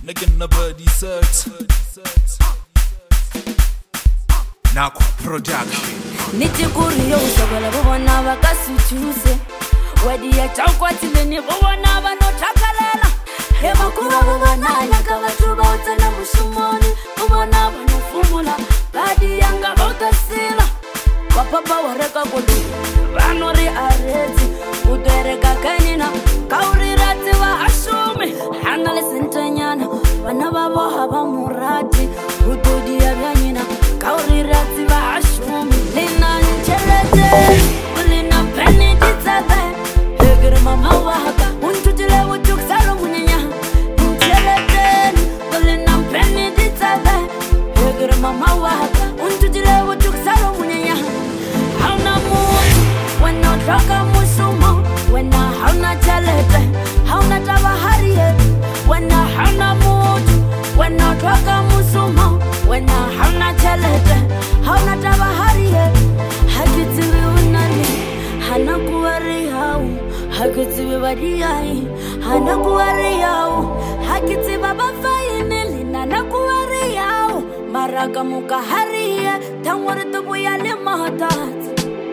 like nobody search. Nakwa production. Nitikuri yo usabala bubona bakasutuse. Wadi ya chakwatile ni bubona banothakalela. Heba kuba bubona yakabatuba utana mushumoni. Bubona banofumula badi yanga botasila. Wapapa wareka kodi banori areti udereka kanina kaurirati wa ashume hanale sentanyana bana babo haba murati udodi ya byanyina kaurirati wa ashume nina nchelete ulina peni titsabe hegere mama waka untutile utuksalo munyanya nchelete ulina peni titsabe hegere mama waka untutile utuksalo munyanya. Roka musumo, wena hauna chalete, hauna tabahariye, wena hauna mutu, wena roka musumo, wena hauna chalete, hauna tabahariye, hakitibi unani, hana kuwari hau, hakitibi badiyai, hana kuwari hau, hakitibi bafainili, nana kuwari hau, maraga muka hariye, tangwari tubu yale mahatati.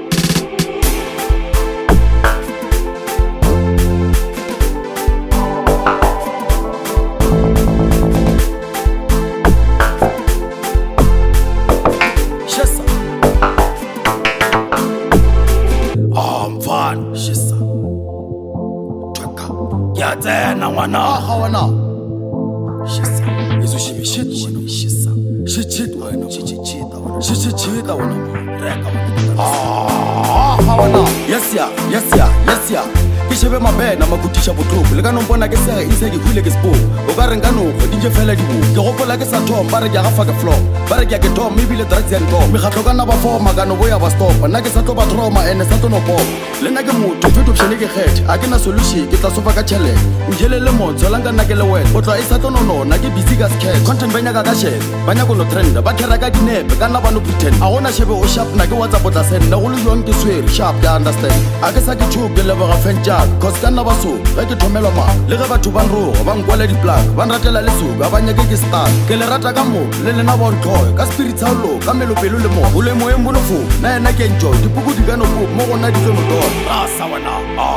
Shisa Twaka Yatena wana hawana Shisa Izu shimishit wana Shisa Shichit wana Shichita wana Shichita wana Reka wana hawana Yes ya Kishebe mabe na makutisha butuku Lega nombona ke sere insegi hule ke spo Ogare ngano dinje fela dibu Ke gopola ke sa tom bare ke agafa ke floor Bare ke ke tom mibile drugs and tom Mikhatloka na ba forma gano boya ba stop Na ke sa to ba trauma ene sa to no pop Lena ke motho feto pshene ke kgethe A ke na solution ke tla sofa ka chele Njele le motho langa na ke le wet O tla isa to no na ke busy ka sketch Content banya ka share Banya ko no trend Ba kera ka dinepe Ka na ba no pretend A gona shebe o sharp na ke WhatsApp o tla send Na go le jwang ke swere sharp ke understand A ke sa ke chup ke lebo ga fenja Cause kana baso ga ke thomela ma le ge batho ba nro ba nkwala di plug ba nratela le suka ba nyake ke start ke le rata ka mo le lena ba nthoe ka spirit haulo ka melopelo le mo bole mo embolofo na ena ke enjoy dipuku di kana go mo gona di tsono do rasa wana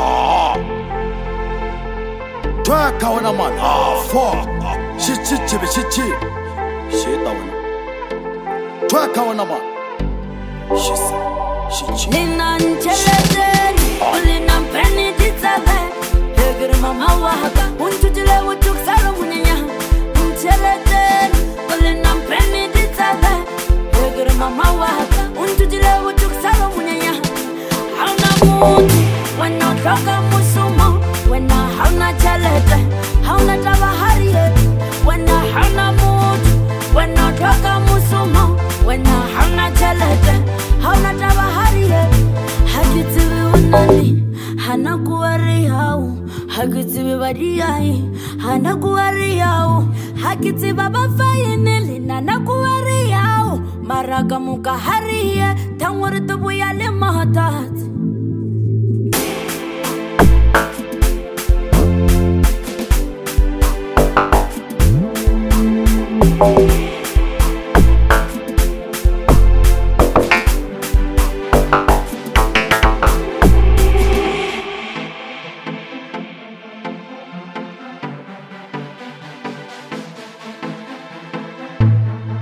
twa ka wana man fuck shit wana twa ka wana man shit nina nchelete ulina peni titsabe hegere mama waka untutile utuksalo munyanya nchelete ulina peni titsabe hegere mama waka untutile utuksalo munyanya hauna mutu wena roka musumo wena hauna chelete hauna tabahariye wena hauna mutu wena roka musumo wena hauna chelete hauna tabahariye hakitibi unani hana kuwari hau hakitibi badiyai hana kuwari hau hakitibi bafainili nana kuwari hau maraga muka hariye tangwari tubu yale mahatati.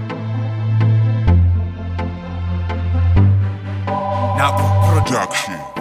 Nakwa production.